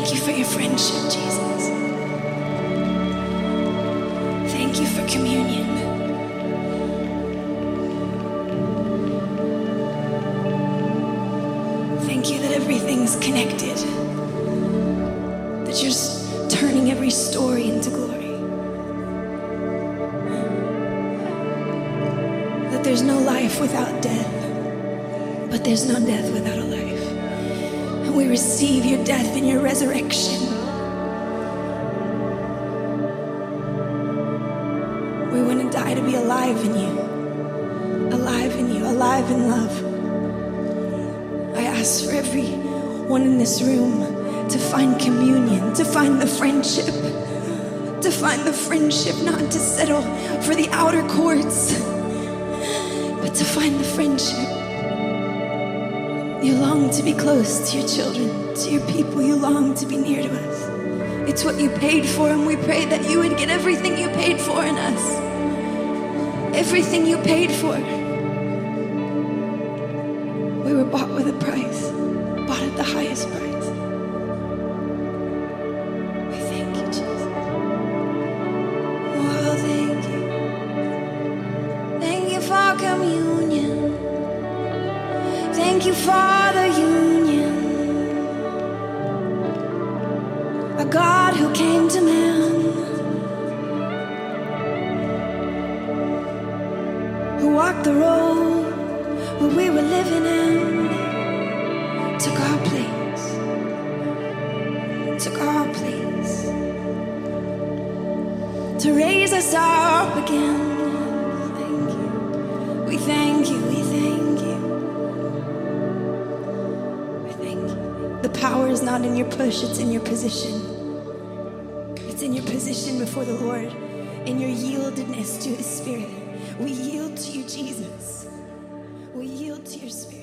Thank you for your friendship, Jesus. Thank you for communion. Thank you that everything's connected, that you're turning every story into glory, that there's no life without death, but there's no death without a life. And we receive your death and your resurrection. We want to die to be alive in you, alive in you, alive in love. I ask for everyone in this room to find communion, to find the friendship, not to settle for the outer courts, but to find the friendship. You long to be close to your children, to your people. You long to be near to us. It's what you paid for, and we pray that you would get everything you paid for in us. Everything you paid for. We were bought with a price, bought at the highest price. We thank you, Jesus. Oh, thank you. Thank you for communion. Thank you for the union. A God who came to man, who walked the road where we were living in, took our place, to raise us up again. Thank you. We thank you. We thank you. We thank you. The power is not in your push, it's in your position. It's in your position before the Lord, in your yieldedness to His Spirit. We yield to you, Jesus. We yield to your Spirit.